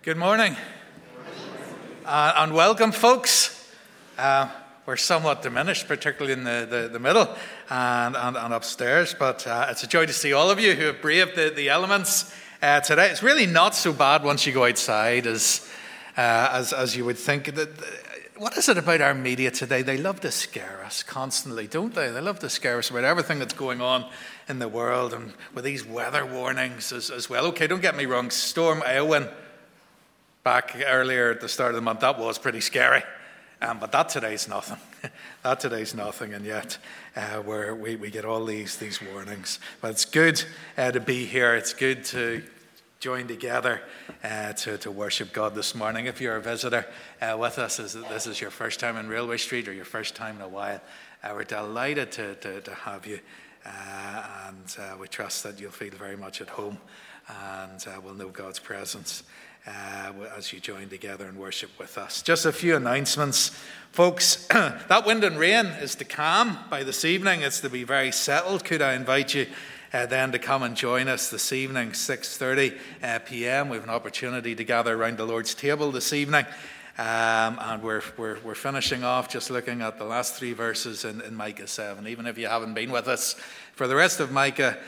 Good morning, and welcome, folks. We're somewhat diminished, particularly in the middle and upstairs, but it's a joy to see all of you who have braved the elements today. It's really not so bad once you go outside as you would think. What is it about our media today? They love to scare us constantly, don't they? They love to scare us about everything that's going on in the world, and with these weather warnings as well. Okay, don't get me wrong, Storm Eowyn back earlier at the start of the month, that was pretty scary. But that today's nothing. That today's nothing, and yet we get all these warnings. But it's good to be here. It's good to join together to worship God this morning. If you're a visitor with us, this is your first time in Railway Street or your first time in a while, we're delighted to have you. And we trust that you'll feel very much at home and we'll know God's presence as you join together and worship with us. Just a few announcements. Folks, that wind and rain is to calm by this evening. It's to be very settled. Could I invite you then to come and join us this evening, 6:30 p.m. We have an opportunity to gather around the Lord's table this evening. And we're finishing off just looking at the last three verses in Micah 7. Even if you haven't been with us for the rest of Micah,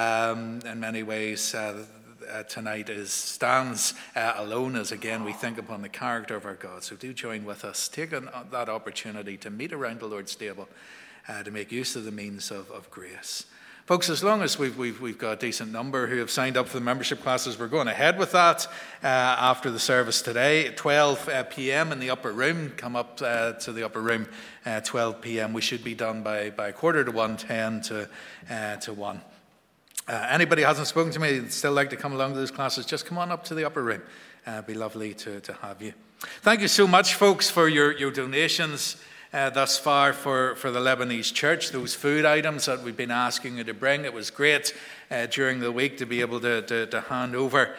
in many ways, tonight stands alone as again we think upon the character of our God. So do join with us. Take that opportunity to meet around the Lord's table, to make use of the means of grace. Folks, as long as we've got a decent number who have signed up for the membership classes, we're going ahead with that after the service today at 12 p.m. in the upper room. Come up to the upper room 12 p.m. We should be done by 1:45, 10 to 1. Anybody who hasn't spoken to me and still like to come along to those classes, just come on up to the upper room. It'd be lovely to have you. Thank you so much, folks, for your donations thus far for the Lebanese church. Those food items that we've been asking you to bring. It was great during the week to be able to hand over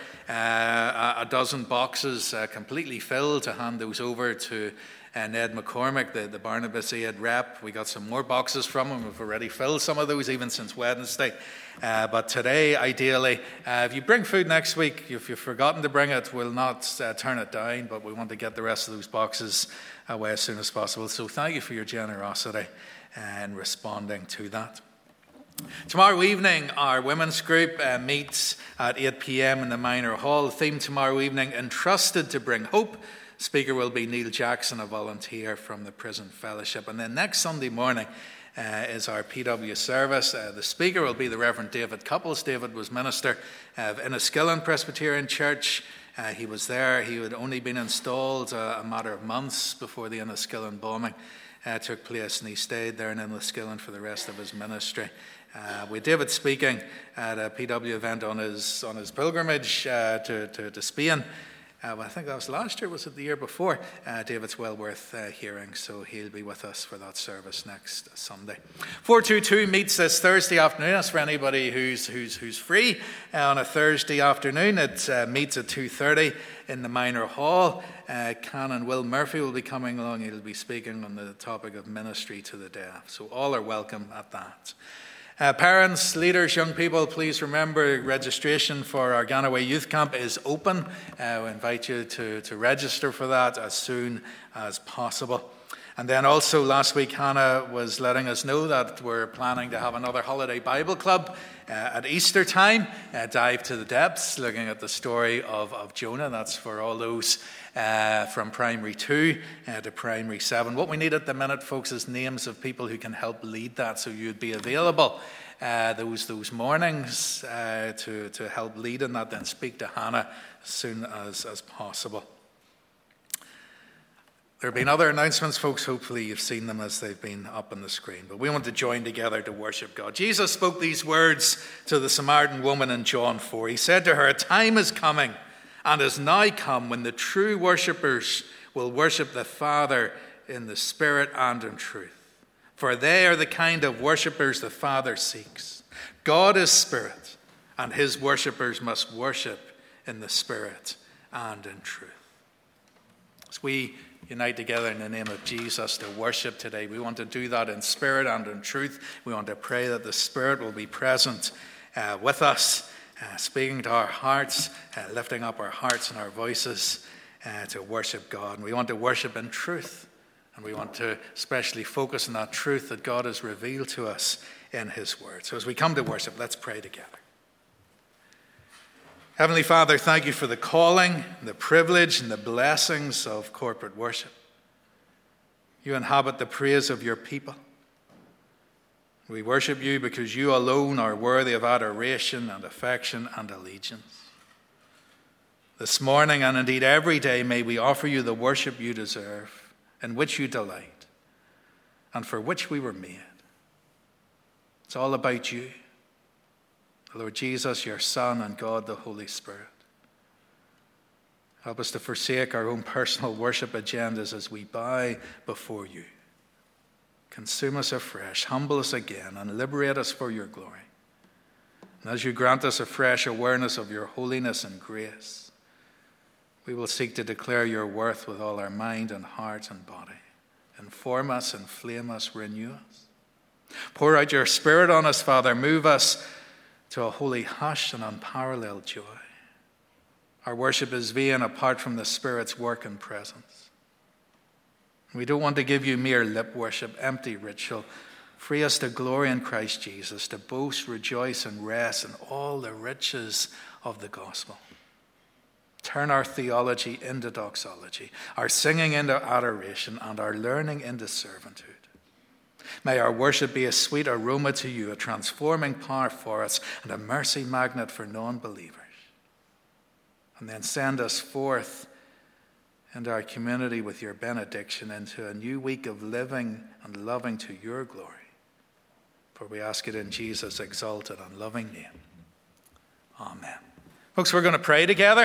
a dozen boxes completely filled, to hand those over to Ned McCormick, the Barnabas Aid rep. We got some more boxes from him. We've already filled some of those even since Wednesday. But today, ideally, if you bring food next week, if you've forgotten to bring it, we'll not turn it down, but we want to get the rest of those boxes away as soon as possible. So thank you for your generosity in responding to that. Tomorrow evening, our women's group meets at 8 p.m. in the Minor Hall. The theme tomorrow evening, Entrusted to Bring Hope. Speaker will be Neil Jackson, a volunteer from the Prison Fellowship. And then next Sunday morning is our PW service. The speaker will be the Reverend David Couples. David was minister of Enniskillen Presbyterian Church. He was there. He had only been installed a matter of months before the Enniskillen bombing took place, and he stayed there in Enniskillen for the rest of his ministry. With David speaking at a PW event on his pilgrimage to Spain. I think that was last year, was it the year before? David's well worth hearing, so he'll be with us for that service next Sunday. 422 meets this Thursday afternoon. That's for anybody who's free on a Thursday afternoon. It meets at 2:30 in the Minor Hall. Canon Will Murphy will be coming along. He'll be speaking on the topic of ministry to the deaf. So all are welcome at that. Parents, leaders, young people, please remember registration for our Ganaway Youth Camp is open. We invite you to register for that as soon as possible. And then also last week, Hannah was letting us know that we're planning to have another holiday Bible club at Easter time. Dive to the depths, looking at the story of Jonah. That's for all those from primary 2 to primary 7. What we need at the minute, folks, is names of people who can help lead that. So you'd be available those mornings to help lead in that. Then speak to Hannah as soon as possible. There have been other announcements, folks. Hopefully you've seen them as they've been up on the screen. But we want to join together to worship God. Jesus spoke these words to the Samaritan woman in John 4. He said to her, "A time is coming and has now come when the true worshippers will worship the Father in the Spirit and in truth. For they are the kind of worshippers the Father seeks. God is Spirit, and his worshippers must worship in the Spirit and in truth." As we unite together in the name of Jesus to worship today, we want to do that in spirit and in truth. We want to pray that the Spirit will be present with us speaking to our hearts, lifting up our hearts and our voices to worship God. And we want to worship in truth. And we want to especially focus on that truth that God has revealed to us in his word. So as we come to worship, let's pray together. Heavenly Father, thank you for the calling, the privilege, and the blessings of corporate worship. You inhabit the praise of your people. We worship you because you alone are worthy of adoration and affection and allegiance. This morning, and indeed every day, may we offer you the worship you deserve, in which you delight, and for which we were made. It's all about you, Lord Jesus, your Son, and God the Holy Spirit. Help us to forsake our own personal worship agendas as we bow before you. Consume us afresh, humble us again, and liberate us for your glory. And as you grant us a fresh awareness of your holiness and grace, we will seek to declare your worth with all our mind and heart and body. Inform us, inflame us, renew us. Pour out your Spirit on us, Father. Move us to a holy hush and unparalleled joy. Our worship is vain apart from the Spirit's work and presence. We don't want to give you mere lip worship, empty ritual. Free us to glory in Christ Jesus, to boast, rejoice, and rest in all the riches of the gospel. Turn our theology into doxology, our singing into adoration, and our learning into servitude. May our worship be a sweet aroma to you, a transforming power for us, and a mercy magnet for non-believers. And then send us forth into our community with your benediction into a new week of living and loving to your glory. For we ask it in Jesus' exalted and loving name. Amen. Folks, we're going to pray together.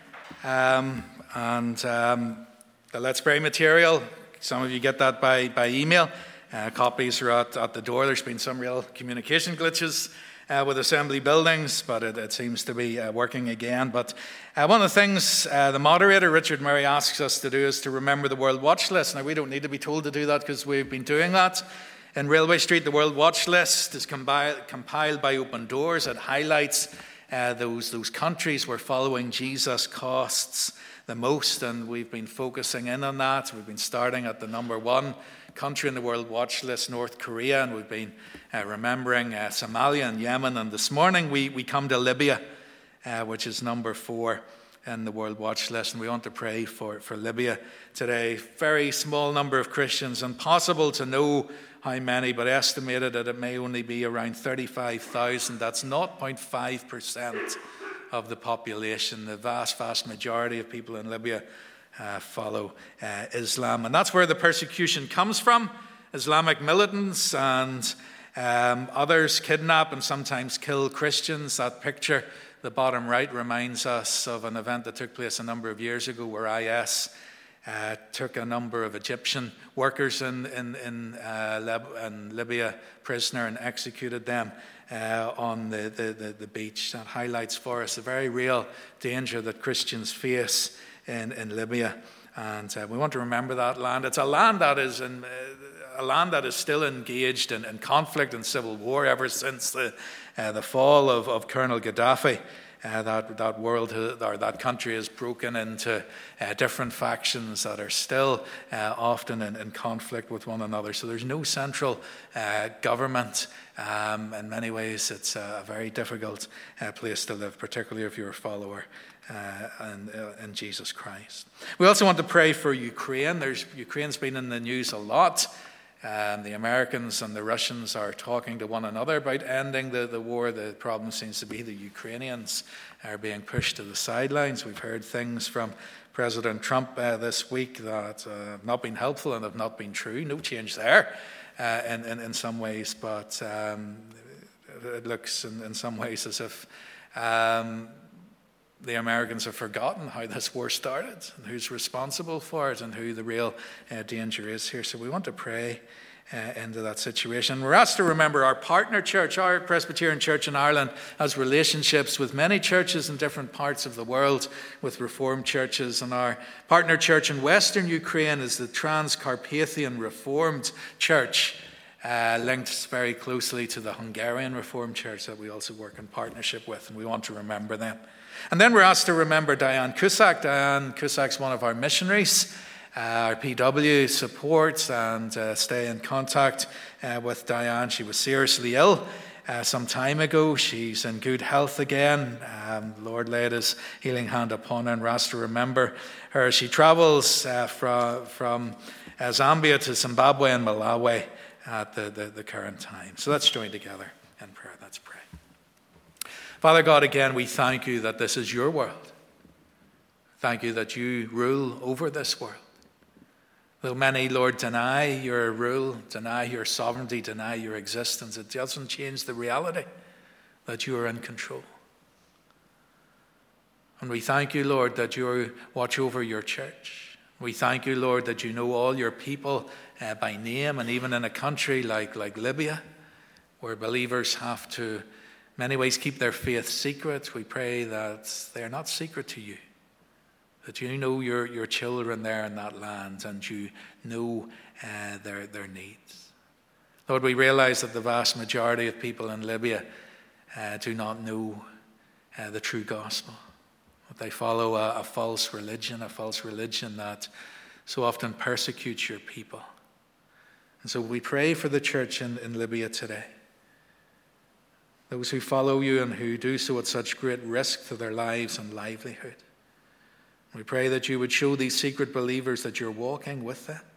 The Let's Pray material, some of you get that by email. Copies are at the door. There's been some real communication glitches with assembly buildings, but it seems to be working again. But one of the things the moderator, Richard Murray, asks us to do is to remember the World Watch List. Now, we don't need to be told to do that because we've been doing that. In Railway Street, the World Watch List is compiled by Open Doors. It highlights those countries where following Jesus costs the most, and we've been focusing in on that. We've been starting at the number one country in the World Watch List, North Korea, and we've been remembering Somalia and Yemen. And this morning we come to Libya, which is number 4 in the World Watch List, and we want to pray for Libya today. Very small number of Christians, impossible to know how many, but estimated that it may only be around 35,000. That's 0.5% of the population. The vast majority of people in Libya follow Islam. And that's where the persecution comes from. Islamic militants and others kidnap and sometimes kill Christians. That picture, the bottom right, reminds us of an event that took place a number of years ago where IS took a number of Egyptian workers in Libya prisoner and executed them on the beach. That highlights for us the very real danger that Christians face in Libya, and we want to remember that land. It's a land that is still engaged in conflict and civil war ever since the fall of Colonel Gaddafi. That country is broken into different factions that are still often in conflict with one another. So there's no central government. In many ways, it's a very difficult place to live, particularly if you're a follower in Jesus Christ. We also want to pray for Ukraine. Ukraine's been in the news a lot. The Americans and the Russians are talking to one another about ending the war. The problem seems to be the Ukrainians are being pushed to the sidelines. We've heard things from President Trump this week that have not been helpful and have not been true. No change there in some ways, but it looks in some ways as if the Americans have forgotten how this war started and who's responsible for it and who the real danger is here. So we want to pray into that situation. We're asked to remember our partner church. Our Presbyterian Church in Ireland has relationships with many churches in different parts of the world, with Reformed churches. And our partner church in Western Ukraine is the Transcarpathian Reformed Church. linked very closely to the Hungarian Reformed Church that we also work in partnership with, and we want to remember them. And then we're asked to remember Diane Cusack. Diane Cusack's one of our missionaries. Our PW supports and stay in contact with Diane. She was seriously ill some time ago. She's in good health again. The Lord laid his healing hand upon her, and we're asked to remember her. She travels from Zambia to Zimbabwe and Malawi at the current time. So let's join together in prayer. Let's pray. Father God, again, we thank you that this is your world. Thank you that you rule over this world. Though many, Lord, deny your rule, deny your sovereignty, deny your existence, it doesn't change the reality that you are in control. And we thank you, Lord, that you watch over your church. We thank you, Lord, that you know all your people by name, and even in a country like Libya, where believers have to, in many ways, keep their faith secret. We pray that they are not secret to you. That you know your children there in that land, and you know their needs. Lord, we realize that the vast majority of people in Libya do not know the true gospel. That they follow a false religion that so often persecutes your people. And so we pray for the church in Libya today. Those who follow you and who do so at such great risk to their lives and livelihood. We pray that you would show these secret believers that you're walking with them,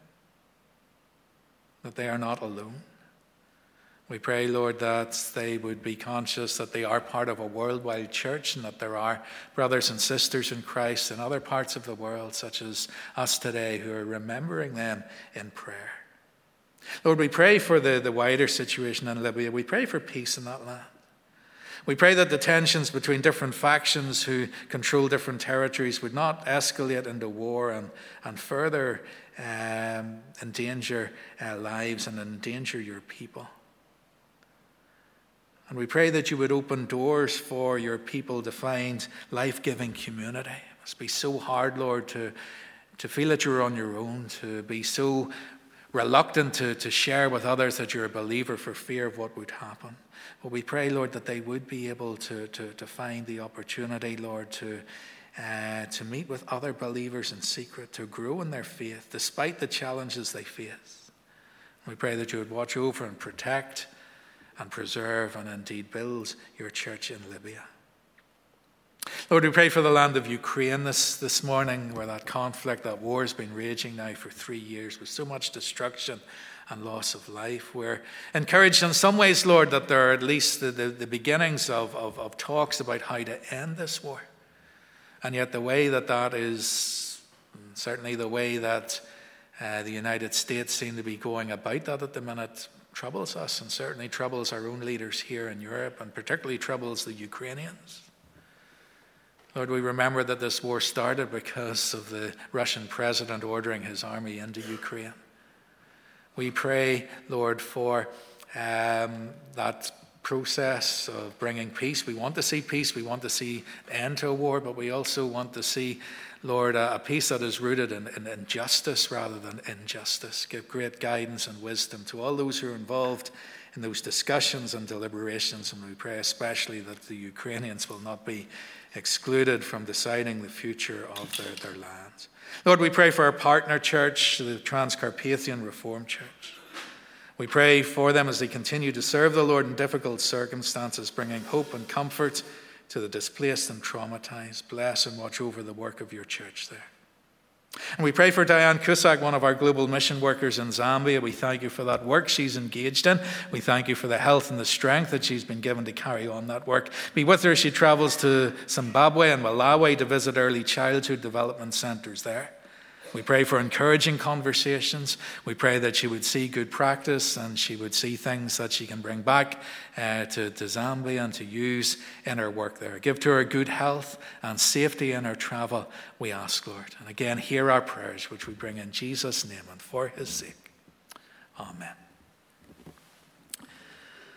that they are not alone. We pray, Lord, that they would be conscious that they are part of a worldwide church, and that there are brothers and sisters in Christ in other parts of the world, such as us today, who are remembering them in prayer. Lord, we pray for the wider situation in Libya. We pray for peace in that land. We pray that the tensions between different factions who control different territories would not escalate into war and further endanger lives and endanger your people. And we pray that you would open doors for your people to find life-giving community. It must be so hard, Lord, to feel that you're on your own, to be so reluctant to share with others that you're a believer for fear of what would happen. But we pray, Lord, that they would be able to find the opportunity, Lord, to meet with other believers in secret, to grow in their faith despite the challenges they face. We pray that you would watch over and protect and preserve and indeed build your church in Libya. Lord, we pray for the land of Ukraine this morning, where that conflict, that war has been raging now for 3 years with so much destruction and loss of life. We're encouraged in some ways, Lord, that there are at least the beginnings of talks about how to end this war. And yet the way that is, certainly the way that the United States seem to be going about that at the minute, troubles us, and certainly troubles our own leaders here in Europe, and particularly troubles the Ukrainians. Lord, we remember that this war started because of the Russian president ordering his army into Ukraine. We pray, Lord, for that process of bringing peace. We want to see peace. We want to see an end to a war, but we also want to see, Lord, a peace that is rooted in justice rather than injustice. Give great guidance and wisdom to all those who are involved in those discussions and deliberations, and we pray especially that the Ukrainians will not be excluded from deciding the future of their lands. Lord, we pray for our partner church, the Transcarpathian Reformed Church. We pray for them as they continue to serve the Lord in difficult circumstances, bringing hope and comfort to the displaced and traumatized. Bless and watch over the work of your church there. And we pray for Diane Cusack, one of our global mission workers in Zambia. We thank you for that work she's engaged in. We thank you for the health and the strength that she's been given to carry on that work. Be with her as she travels to Zimbabwe and Malawi to visit early childhood development centers there. We pray for encouraging conversations. We pray that she would see good practice and she would see things that she can bring back to Zambia and to use in her work there. Give to her good health and safety in her travel, we ask, Lord. And again, hear our prayers, which we bring in Jesus' name and for his sake. Amen.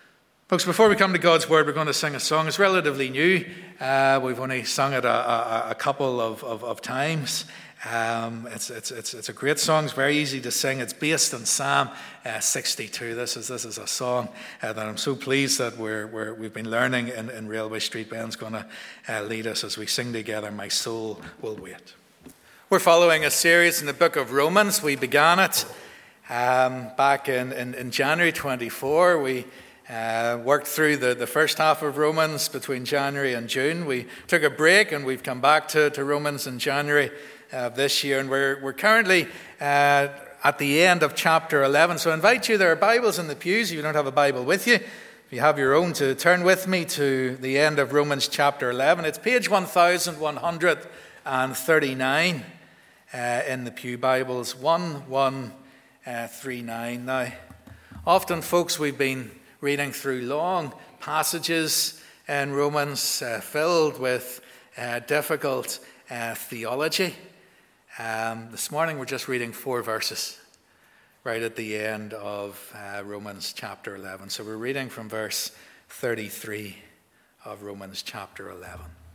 Folks, before we come to God's Word, we're going to sing a song. It's relatively new. We've only sung it a couple of times. It's a great song. It's very easy to sing. It's based on Psalm 62. This is a song that I'm so pleased that we've been learning in Railway Street. Ben's going to lead us as we sing together, "My Soul Will Wait." We're following a series in the book of Romans. We began it back in January 24. We worked through the first half of Romans between January and June. We took a break and we've come back to Romans in January this year. And we're currently at the end of chapter 11. So I invite you, there are Bibles in the pews if you don't have a Bible with you. If you have your own, to turn with me to the end of Romans chapter 11. It's page 1139 in the Pew Bibles, 1139. Now, often, folks, we've been reading through long passages in Romans filled with difficult theology. This morning we're just reading 4 verses right at the end of Romans chapter 11. So we're reading from verse 33 of Romans chapter 11.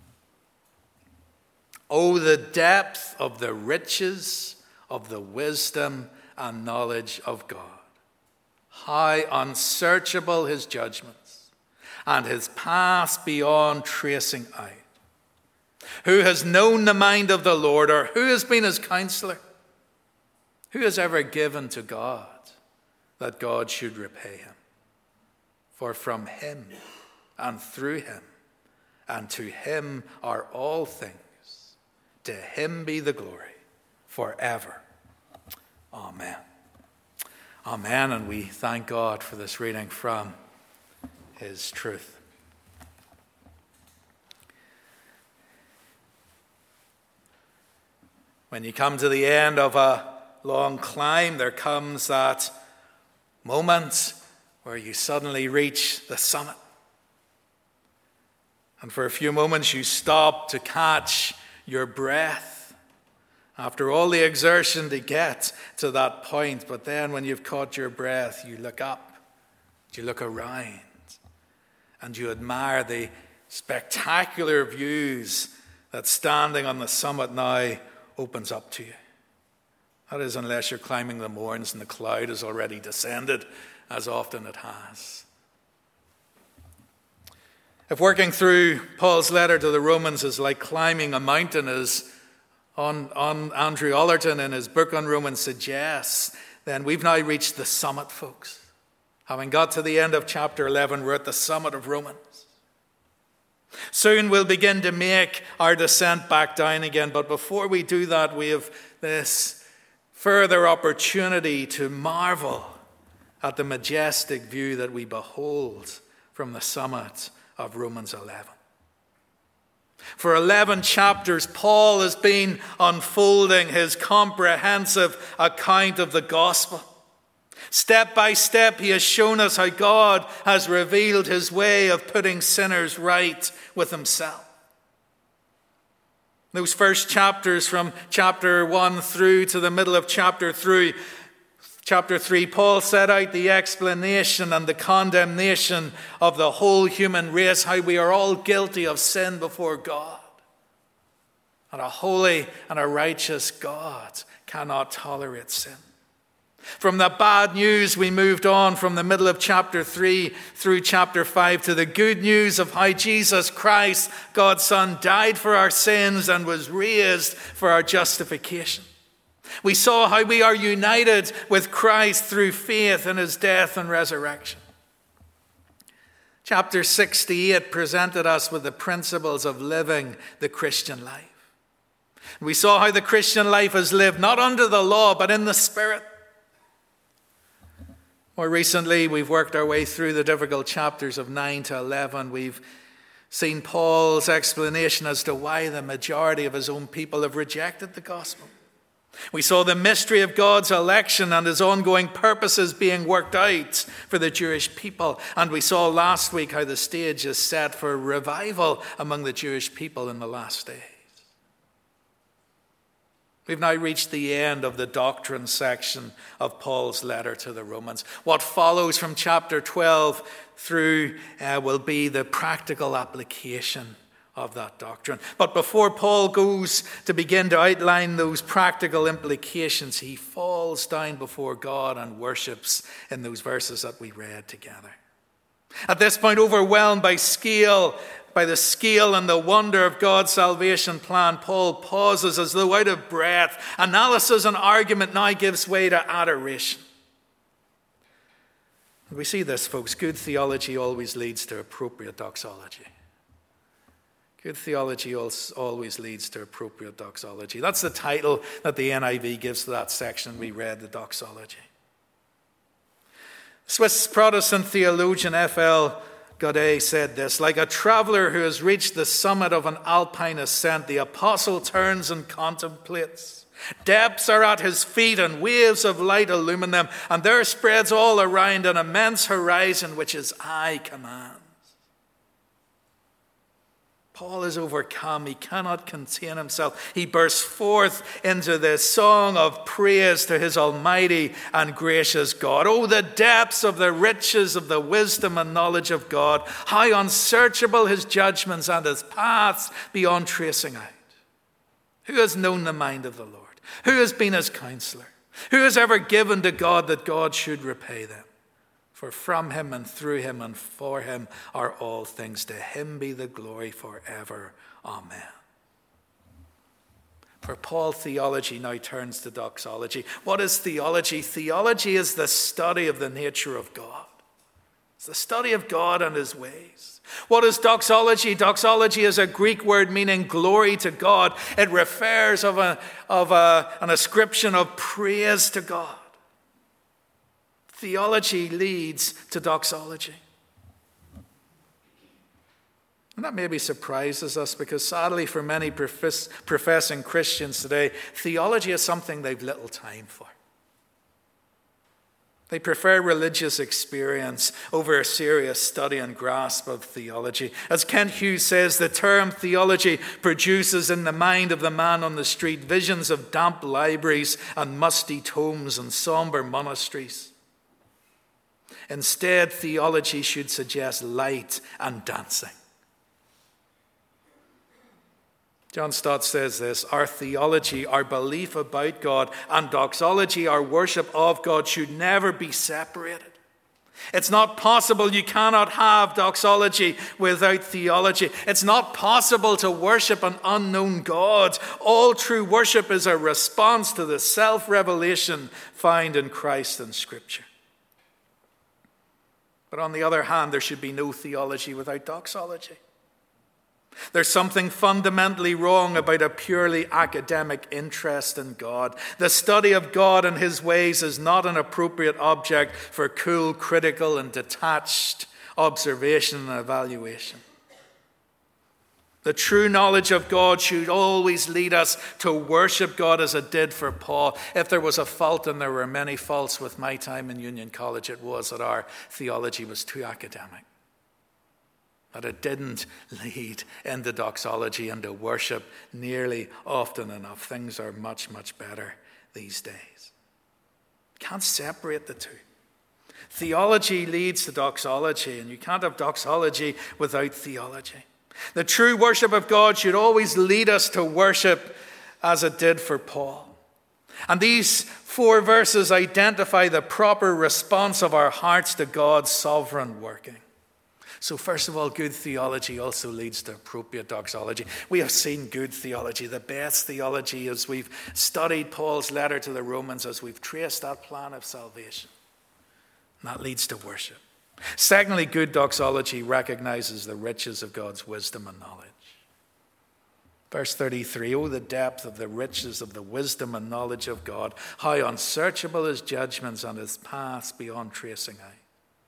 Oh, the depth of the riches of the wisdom and knowledge of God. How unsearchable his judgments, and his paths beyond tracing out. Who has known the mind of the Lord, or who has been his counselor? Who has ever given to God that God should repay him? For from him and through him and to him are all things. To him be the glory forever. Amen. Amen, and we thank God for this reading from his truth. When you come to the end of a long climb, there comes that moment where you suddenly reach the summit. And for a few moments you stop to catch your breath. After all the exertion to get to that point, but then when you've caught your breath, you look up, you look around, and you admire the spectacular views that standing on the summit now opens up to you. That is, unless you're climbing the moorings and the cloud has already descended, as often it has. If working through Paul's letter to the Romans is like climbing a mountain, as on Andrew Ollerton in his book on Romans suggests, then we've now reached the summit, folks. Having got to the end of chapter 11, we're at the summit of Romans. Soon we'll begin to make our descent back down again, but before we do that, we have this further opportunity to marvel at the majestic view that we behold from the summit of Romans 11. For 11 chapters, Paul has been unfolding his comprehensive account of the gospel. Step by step, he has shown us how God has revealed his way of putting sinners right with himself. Those first chapters, from chapter 1 through to the middle of chapter 3, Paul set out the explanation and the condemnation of the whole human race, how we are all guilty of sin before God. And a holy and a righteous God cannot tolerate sin. From the bad news, we moved on from the middle of chapter 3 through chapter 5 to the good news of how Jesus Christ, God's Son, died for our sins and was raised for our justification. We saw how we are united with Christ through faith in his death and resurrection. Chapter 68 presented us with the principles of living the Christian life. We saw how the Christian life is lived not under the law, but in the Spirit. More recently, we've worked our way through the difficult chapters of 9 to 11. We've seen Paul's explanation as to why the majority of his own people have rejected the gospel. We saw the mystery of God's election and his ongoing purposes being worked out for the Jewish people. And we saw last week how the stage is set for revival among the Jewish people in the last days. We've now reached the end of the doctrine section of Paul's letter to the Romans. What follows from chapter 12 through will be the practical application of that doctrine. But before Paul goes to begin to outline those practical implications, he falls down before God and worships in those verses that we read together. At this point, overwhelmed by the scale and the wonder of God's salvation plan, Paul pauses as though out of breath. Analysis and argument now gives way to adoration. We see this, folks. Good theology always leads to appropriate doxology. Good theology always leads to appropriate doxology. That's the title that the NIV gives to that section we read, the doxology. Swiss Protestant theologian F.L. Godet said this: like a traveler who has reached the summit of an alpine ascent, the apostle turns and contemplates. Depths are at his feet and waves of light illumine them, and there spreads all around an immense horizon which his eye commands. Paul is overcome. He cannot contain himself. He bursts forth into this song of praise to his almighty and gracious God. Oh, the depths of the riches of the wisdom and knowledge of God. How unsearchable his judgments and his paths beyond tracing out. Who has known the mind of the Lord? Who has been his counselor? Who has ever given to God that God should repay them? For from him and through him and for him are all things. To him be the glory forever. Amen. For Paul, theology now turns to doxology. What is theology? Theology is the study of the nature of God. It's the study of God and his ways. What is doxology? Doxology is a Greek word meaning glory to God. It refers of an ascription of praise to God. Theology leads to doxology. And that maybe surprises us because sadly for many professing Christians today, theology is something they've little time for. They prefer religious experience over a serious study and grasp of theology. As Kent Hughes says, the term theology produces in the mind of the man on the street visions of damp libraries and musty tomes and somber monasteries. Instead, theology should suggest light and dancing. John Stott says this: our theology, our belief about God, and doxology, our worship of God, should never be separated. It's not possible. You cannot have doxology without theology. It's not possible to worship an unknown God. All true worship is a response to the self-revelation found in Christ and Scripture. But on the other hand, there should be no theology without doxology. There's something fundamentally wrong about a purely academic interest in God. The study of God and his ways is not an appropriate object for cool, critical, and detached observation and evaluation. The true knowledge of God should always lead us to worship God as it did for Paul. If there was a fault, and there were many faults with my time in Union College, it was that our theology was too academic. That it didn't lead into doxology and to worship nearly often enough. Things are much, much better these days. Can't separate the two. Theology leads to doxology, and you can't have doxology without theology. The true worship of God should always lead us to worship as it did for Paul. And these 4 verses identify the proper response of our hearts to God's sovereign working. So first of all, good theology also leads to appropriate doxology. We have seen good theology, the best theology, as we've studied Paul's letter to the Romans, as we've traced that plan of salvation. And that leads to worship. Secondly, good doxology recognizes the riches of God's wisdom and knowledge. Verse 33, oh, the depth of the riches of the wisdom and knowledge of God, how unsearchable his judgments and his paths beyond tracing out.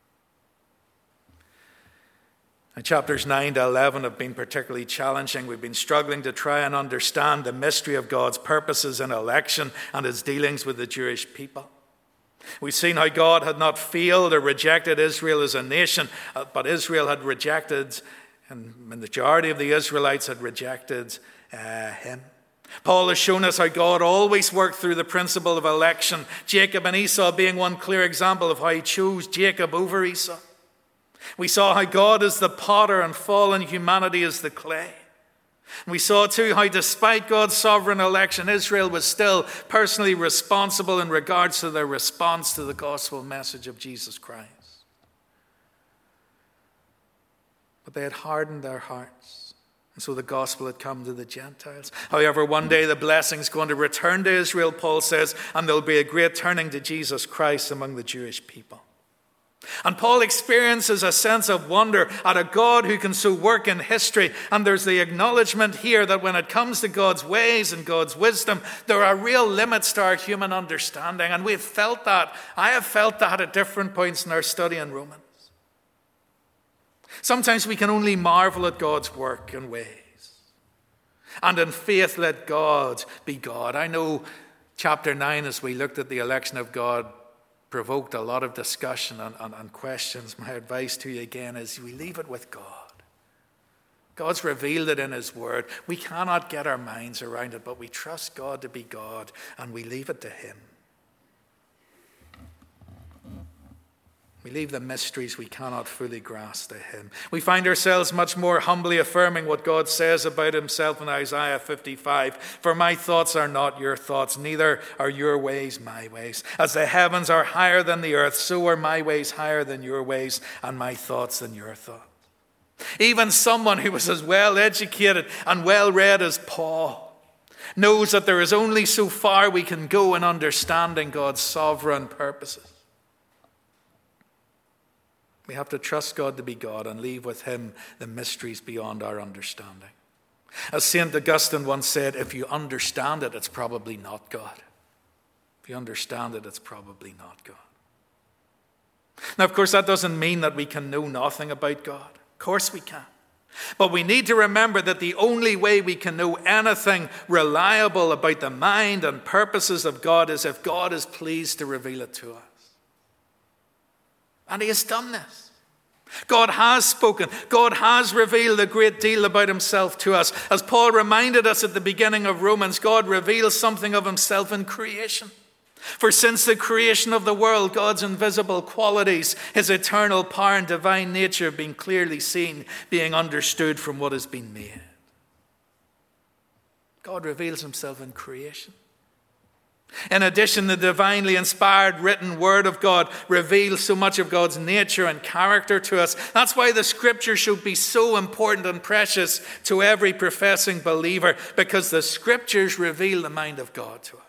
And chapters 9 to 11 have been particularly challenging. We've been struggling to try and understand the mystery of God's purposes in election and his dealings with the Jewish people. We've seen how God had not failed or rejected Israel as a nation, but Israel had rejected, and the majority of the Israelites had rejected him. Paul has shown us how God always worked through the principle of election, Jacob and Esau being one clear example of how he chose Jacob over Esau. We saw how God is the potter and fallen humanity is the clay. We saw too how despite God's sovereign election, Israel was still personally responsible in regards to their response to the gospel message of Jesus Christ. But they had hardened their hearts, and so the gospel had come to the Gentiles. However, one day the blessing's going to return to Israel, Paul says, and there'll be a great turning to Jesus Christ among the Jewish people. And Paul experiences a sense of wonder at a God who can so work in history. And there's the acknowledgement here that when it comes to God's ways and God's wisdom, there are real limits to our human understanding. And we've felt that. I have felt that at different points in our study in Romans. Sometimes we can only marvel at God's work and ways. And in faith, let God be God. I know chapter 9, as we looked at the election of God, provoked a lot of discussion and questions. My advice to you again is we leave it with God. God's revealed it in his word. We cannot get our minds around it, but we trust God to be God and we leave it to him. We leave the mysteries we cannot fully grasp to him. We find ourselves much more humbly affirming what God says about himself in Isaiah 55. For my thoughts are not your thoughts, neither are your ways my ways. As the heavens are higher than the earth, so are my ways higher than your ways, and my thoughts than your thoughts. Even someone who was as well educated and well read as Paul knows that there is only so far we can go in understanding God's sovereign purposes. We have to trust God to be God and leave with him the mysteries beyond our understanding. As St. Augustine once said, if you understand it, it's probably not God. If you understand it, it's probably not God. Now, of course, that doesn't mean that we can know nothing about God. Of course we can. But we need to remember that the only way we can know anything reliable about the mind and purposes of God is if God is pleased to reveal it to us. And he has done this. God has spoken. God has revealed a great deal about himself to us. As Paul reminded us at the beginning of Romans, God reveals something of himself in creation. For since the creation of the world, God's invisible qualities, his eternal power and divine nature have been clearly seen, being understood from what has been made. God reveals himself in creation. In addition, the divinely inspired written word of God reveals so much of God's nature and character to us. That's why the scripture should be so important and precious to every professing believer, because the scriptures reveal the mind of God to us.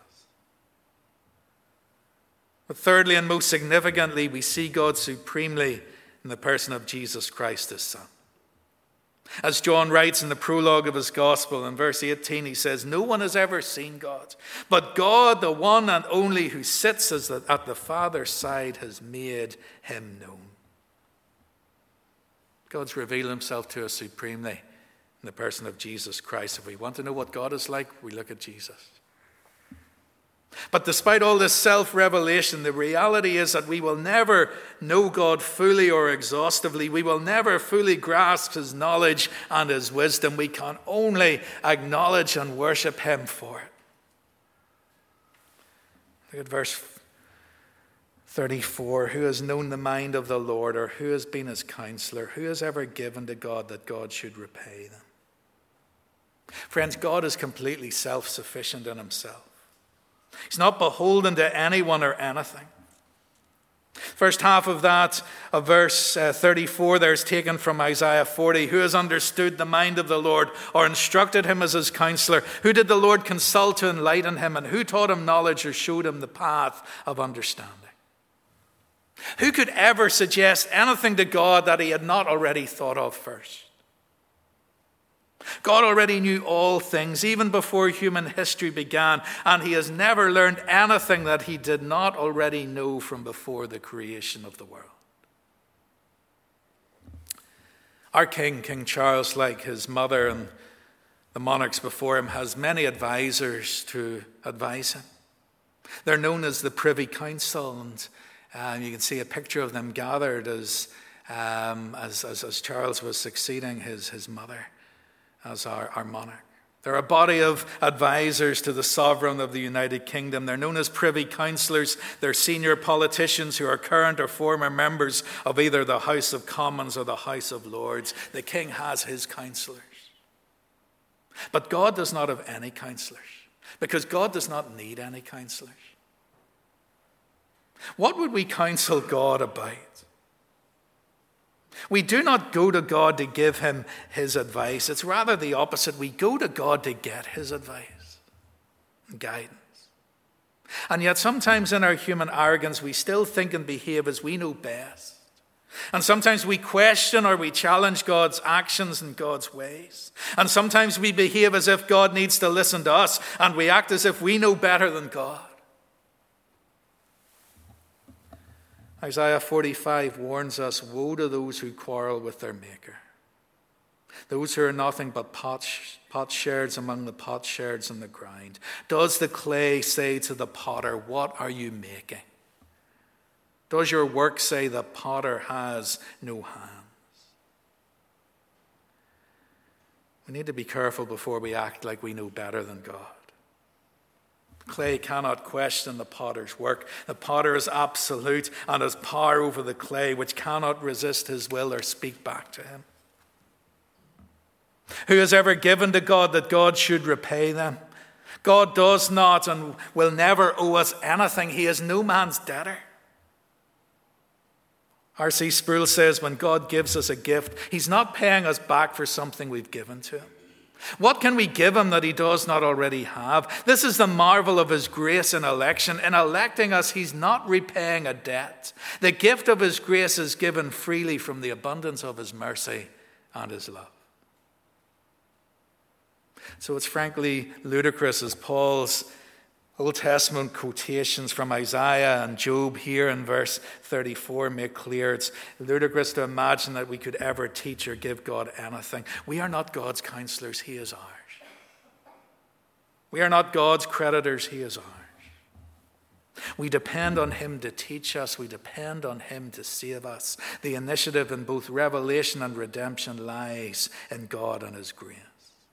But thirdly, and most significantly, we see God supremely in the person of Jesus Christ, his Son. As John writes in the prologue of his gospel in verse 18, he says, no one has ever seen God, but God, the one and only who sits at the Father's side, has made him known. God's revealed himself to us supremely in the person of Jesus Christ. If we want to know what God is like, we look at Jesus. But despite all this self-revelation, the reality is that we will never know God fully or exhaustively. We will never fully grasp his knowledge and his wisdom. We can only acknowledge and worship him for it. Look at verse 34. Who has known the mind of the Lord, or who has been his counselor? Who has ever given to God that God should repay them? Friends, God is completely self-sufficient in himself. He's not beholden to anyone or anything. First half of that, of verse 34, there's taken from Isaiah 40. Who has understood the mind of the Lord, or instructed him as his counselor? Who did the Lord consult to enlighten him? And who taught him knowledge or showed him the path of understanding? Who could ever suggest anything to God that he had not already thought of first? God already knew all things, even before human history began, and he has never learned anything that he did not already know from before the creation of the world. Our king, King Charles, like his mother and the monarchs before him, has many advisors to advise him. They're known as the Privy Council, and you can see a picture of them gathered as Charles was succeeding his mother as our monarch. They're a body of advisors to the sovereign of the United Kingdom. They're known as privy councillors. They're senior politicians who are current or former members of either the House of Commons or the House of Lords. The king has his councillors. But God does not have any councillors, because God does not need any councillors. What would we counsel God about? We do not go to God to give him his advice. It's rather the opposite. We go to God to get his advice and guidance. And yet sometimes in our human arrogance, we still think and behave as we know best. And sometimes we question or we challenge God's actions and God's ways. And sometimes we behave as if God needs to listen to us, and we act as if we know better than God. Isaiah 45 warns us, woe to those who quarrel with their maker. Those who are nothing but potsherds among the potsherds in the ground. Does the clay say to the potter, what are you making? Does your work say the potter has no hands? We need to be careful before we act like we know better than God. Clay cannot question the potter's work. The potter is absolute and has power over the clay, which cannot resist his will or speak back to him. Who has ever given to God that God should repay them? God does not and will never owe us anything. He is no man's debtor. R.C. Sproul says when God gives us a gift, he's not paying us back for something we've given to him. What can we give him that he does not already have? This is the marvel of his grace in election. In electing us, he's not repaying a debt. The gift of his grace is given freely from the abundance of his mercy and his love. So it's frankly ludicrous as Paul's Old Testament quotations from Isaiah and Job here in verse 34 make clear. It's ludicrous to imagine that we could ever teach or give God anything. We are not God's counselors, he is ours. We are not God's creditors, he is ours. We depend on him to teach us. We depend on him to save us. The initiative in both revelation and redemption lies in God and his grace.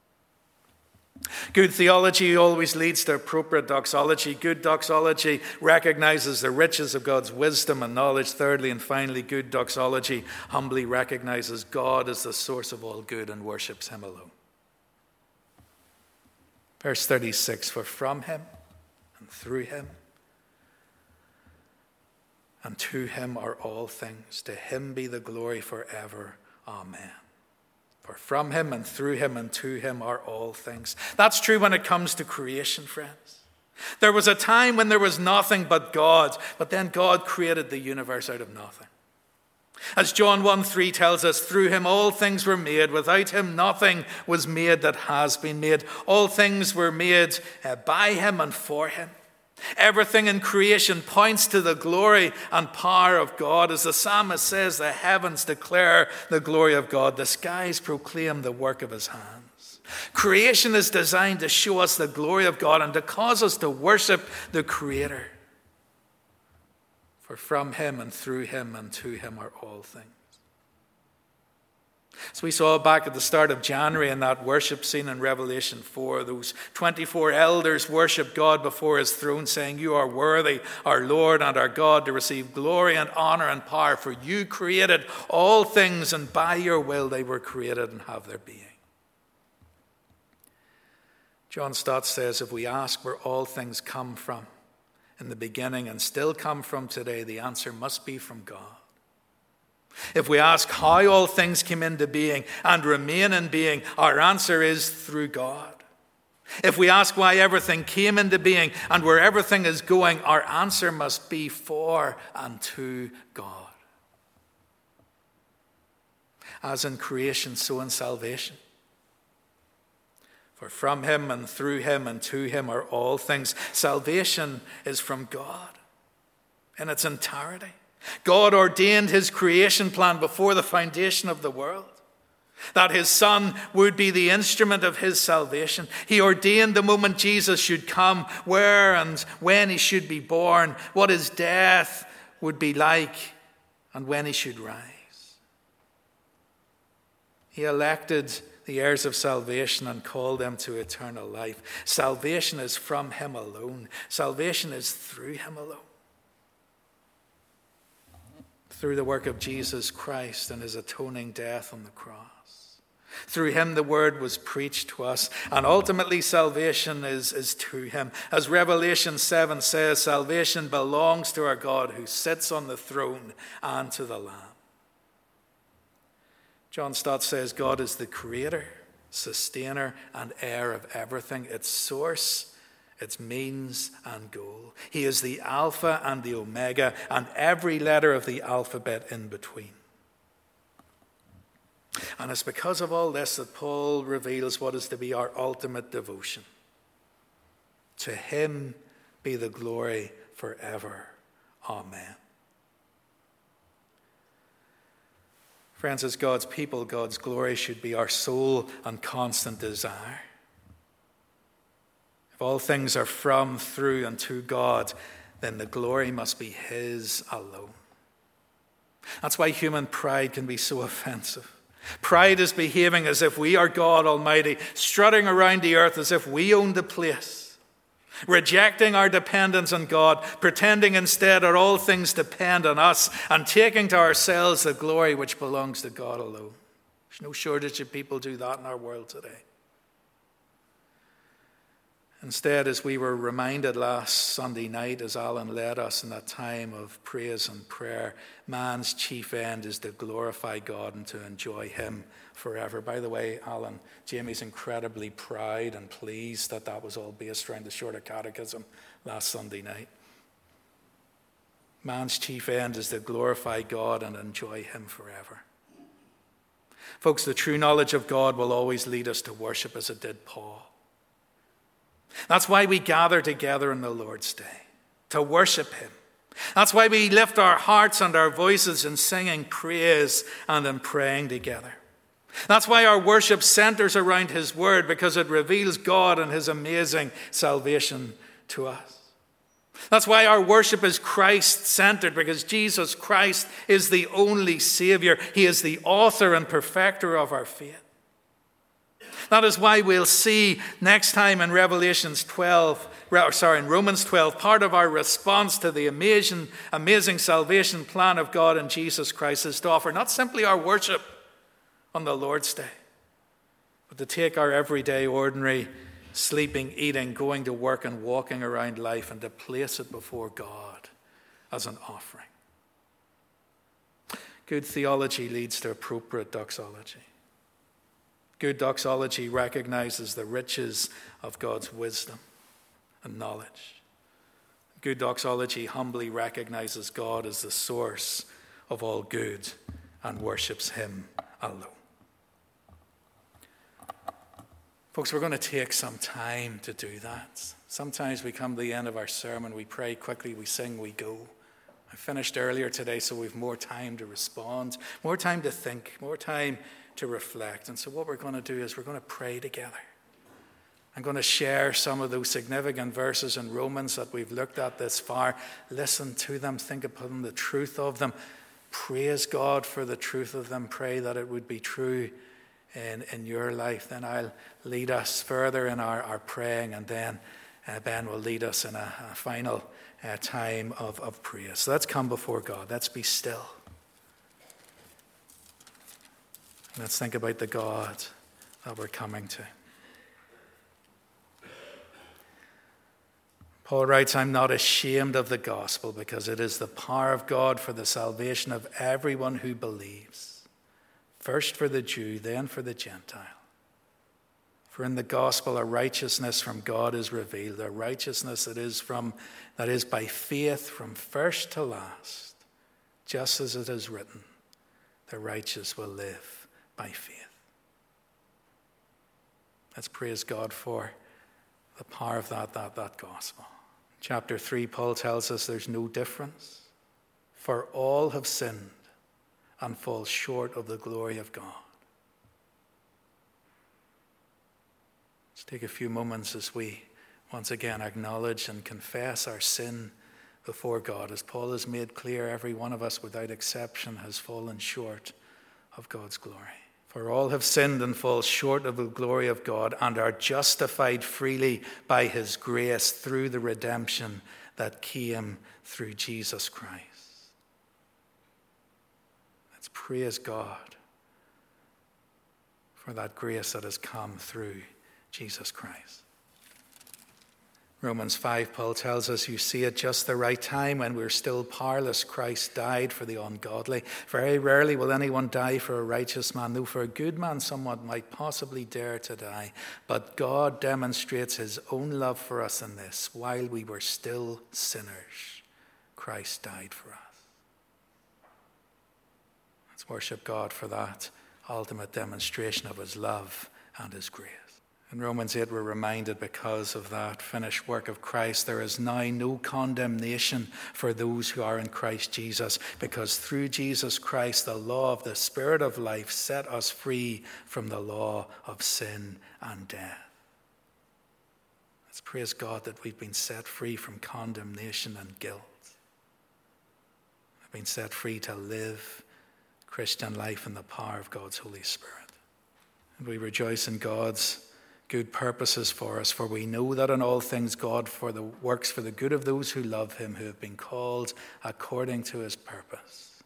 Good theology always leads to appropriate doxology. Good doxology recognizes the riches of God's wisdom and knowledge. Thirdly and finally, good doxology humbly recognizes God as the source of all good and worships him alone. Verse 36, for from him and through him and to him are all things. To him be the glory forever. Amen. For from him and through him and to him are all things. That's true when it comes to creation, friends. There was a time when there was nothing but God, but then God created the universe out of nothing. As John 1:3 tells us, through him all things were made. Without him nothing was made that has been made. All things were made by him and for him. Everything in creation points to the glory and power of God. As the psalmist says, the heavens declare the glory of God. The skies proclaim the work of his hands. Creation is designed to show us the glory of God and to cause us to worship the Creator. For from him and through him and to him are all things. So we saw back at the start of January in that worship scene in Revelation 4, those 24 elders worship God before his throne, saying, you are worthy, our Lord and our God, to receive glory and honor and power, for you created all things, and by your will they were created and have their being. John Stott says, if we ask where all things come from in the beginning and still come from today, the answer must be from God. If we ask how all things came into being and remain in being, our answer is through God. If we ask why everything came into being and where everything is going, our answer must be for and to God. As in creation, so in salvation. For from him and through him and to him are all things. Salvation is from God in its entirety. God ordained his creation plan before the foundation of the world, that his Son would be the instrument of his salvation. He ordained the moment Jesus should come, where and when he should be born, what his death would be like, and when he should rise. He elected the heirs of salvation, and called them to eternal life. Salvation is from him alone. Salvation is through him alone. Through the work of Jesus Christ and his atoning death on the cross. Through him the word was preached to us, and ultimately salvation is to him. As Revelation 7 says, salvation belongs to our God who sits on the throne and to the Lamb. John Stott says God is the creator, sustainer, and heir of everything, its source, its means and goal. He is the Alpha and the Omega, and every letter of the alphabet in between. And it's because of all this that Paul reveals what is to be our ultimate devotion. To him be the glory forever. Amen. Friends, as God's people, God's glory should be our sole and constant desire. If all things are from, through, and to God, then the glory must be his alone. That's why human pride can be so offensive. Pride is behaving as if we are God Almighty, strutting around the earth as if we own the place, rejecting our dependence on God, pretending instead that all things depend on us, and taking to ourselves the glory which belongs to God alone. There's no shortage of people do that in our world today. Instead, as we were reminded last Sunday night, as Alan led us in that time of praise and prayer, man's chief end is to glorify God and to enjoy him forever. By the way, Alan, Jamie's incredibly proud and pleased that that was all based around the Shorter Catechism last Sunday night. Man's chief end is to glorify God and enjoy him forever. Folks, the true knowledge of God will always lead us to worship as it did Paul. That's why we gather together on the Lord's Day, to worship him. That's why we lift our hearts and our voices in singing praise and in praying together. That's why our worship centers around his word, because it reveals God and his amazing salvation to us. That's why our worship is Christ-centered, because Jesus Christ is the only Savior. He is the author and perfecter of our faith. That is why we'll see next time in Romans 12, part of our response to the amazing salvation plan of God in Jesus Christ is to offer not simply our worship on the Lord's Day, but to take our everyday, ordinary sleeping, eating, going to work, and walking around life and to place it before God as an offering. Good theology leads to appropriate doxology. Good doxology recognizes the riches of God's wisdom and knowledge. Good doxology humbly recognizes God as the source of all good and worships him alone. Folks, we're going to take some time to do that. Sometimes we come to the end of our sermon, we pray quickly, we sing, we go. I finished earlier today, so we've more time to respond, more time to think, more time to reflect. And so what we're going to do is we're going to pray together. I'm going to share some of those significant verses in Romans that we've looked at this far. Listen to them, think upon the truth of them. Praise God for the truth of them. Pray that it would be true in your life. Then I'll lead us further in our praying, and then Ben will lead us in a final time of praise. So let's come before God. Let's be still. Let's think about the God that we're coming to. Paul writes, I'm not ashamed of the gospel, because it is the power of God for the salvation of everyone who believes. First for the Jew, then for the Gentile. For in the gospel a righteousness from God is revealed, a righteousness that is by faith from first to last, just as it is written, the righteous will live by faith. Let's praise God for the power of that gospel. Chapter 3, Paul tells us there's no difference, for all have sinned and fall short of the glory of God. Let's take a few moments as we once again acknowledge and confess our sin before God. As Paul has made clear, every one of us without exception has fallen short of God's glory. For all have sinned and fall short of the glory of God and are justified freely by his grace through the redemption that came through Jesus Christ. Let's praise God for that grace that has come through Jesus Christ. Romans 5, Paul tells us, you see, at just the right time when we're still powerless, Christ died for the ungodly. Very rarely will anyone die for a righteous man, though for a good man someone might possibly dare to die. But God demonstrates his own love for us in this: while we were still sinners, Christ died for us. Let's worship God for that ultimate demonstration of his love and his grace. In Romans 8, we're reminded, because of that finished work of Christ, there is now no condemnation for those who are in Christ Jesus, because through Jesus Christ, the law of the Spirit of life set us free from the law of sin and death. Let's praise God that we've been set free from condemnation and guilt. We've been set free to live Christian life in the power of God's Holy Spirit. And we rejoice in God's good purposes for us, for we know that in all things God works for the good of those who love him, who have been called according to his purpose.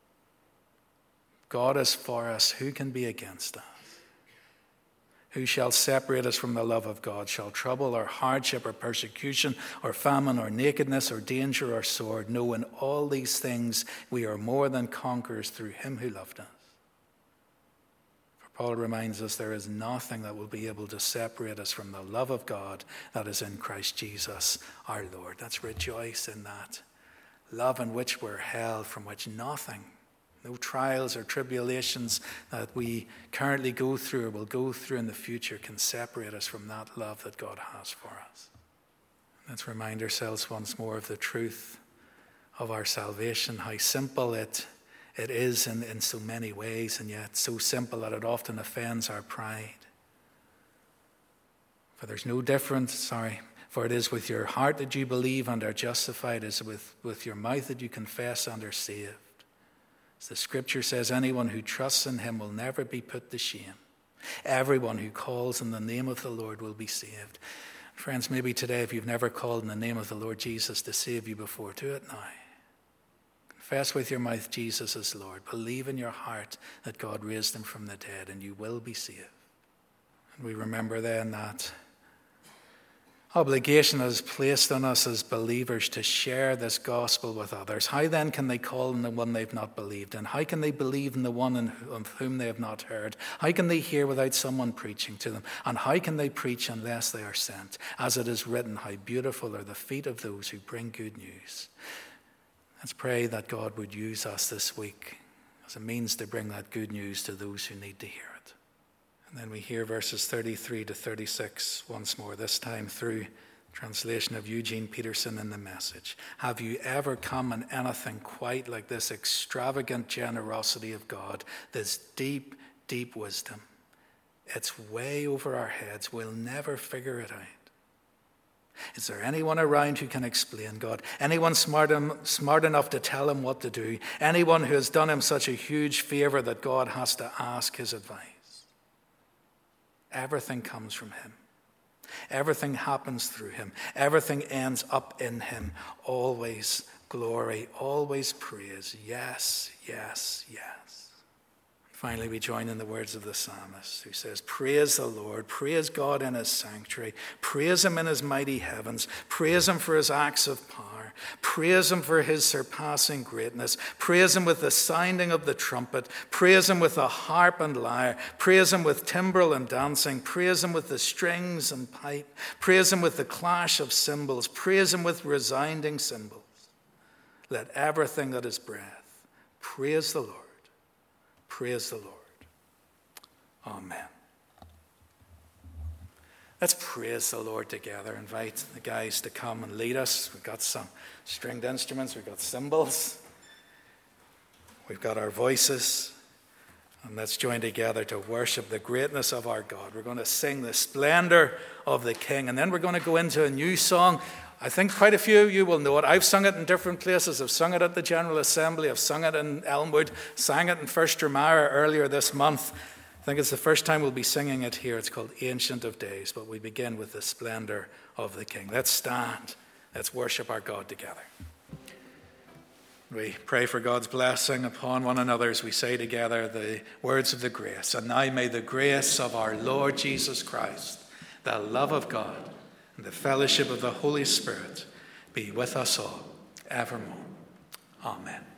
God is for us. Who can be against us? Who shall separate us from the love of God? Shall trouble or hardship or persecution or famine or nakedness or danger or sword? No, in all these things we are more than conquerors through him who loved us. Paul reminds us there is nothing that will be able to separate us from the love of God that is in Christ Jesus our Lord. Let's rejoice in that love in which we're held, from which nothing, no trials or tribulations that we currently go through or will go through in the future, can separate us from that love that God has for us. Let's remind ourselves once more of the truth of our salvation, how simple it is in so many ways, and yet so simple that it often offends our pride. For there's no difference, for it is with your heart that you believe and are justified, it is with your mouth that you confess and are saved. As the scripture says, anyone who trusts in him will never be put to shame. Everyone who calls in the name of the Lord will be saved. Friends, maybe today, if you've never called in the name of the Lord Jesus to save you before, do it now. Confess with your mouth Jesus is Lord. Believe in your heart that God raised him from the dead, and you will be saved. And we remember then that obligation that is placed on us as believers to share this gospel with others. How then can they call on the one they've not believed in? How can they believe in the one of whom they have not heard? How can they hear without someone preaching to them? And how can they preach unless they are sent? As it is written, how beautiful are the feet of those who bring good news. Let's pray that God would use us this week as a means to bring that good news to those who need to hear it. And then we hear verses 33 to 36 once more, this time through translation of Eugene Peterson in The Message. Have you ever come in anything quite like this extravagant generosity of God, this deep, deep wisdom? It's way over our heads. We'll never figure it out. Is there anyone around who can explain God? Anyone smart enough to tell him what to do? Anyone who has done him such a huge favor that God has to ask his advice? Everything comes from him. Everything happens through him. Everything ends up in him. Always glory, always praise. Yes, yes, yes. Finally, we join in the words of the psalmist who says, praise the Lord, praise God in his sanctuary, praise him in his mighty heavens, praise him for his acts of power, praise him for his surpassing greatness, praise him with the sounding of the trumpet, praise him with the harp and lyre, praise him with timbrel and dancing, praise him with the strings and pipe, praise him with the clash of cymbals, praise him with resounding cymbals. Let everything that is breath praise the Lord. Praise the Lord. Amen. Let's praise the Lord together. Invite the guys to come and lead us. We've got some stringed instruments. We've got cymbals. We've got our voices. And let's join together to worship the greatness of our God. We're going to sing the splendor of the King. And then we're going to go into a new song. I think quite a few of you will know it. I've sung it in different places. I've sung it at the General Assembly. I've sung it in Elmwood. Sang it in First Dromara earlier this month. think it's the first time we'll be singing it here. It's called Ancient of Days, but we begin with the splendor of the King. Let's stand. Let's worship our God together. We pray for God's blessing upon one another as we say together the words of the grace. And now may the grace of our Lord Jesus Christ, the love of God, and the fellowship of the Holy Spirit be with us all evermore. Amen.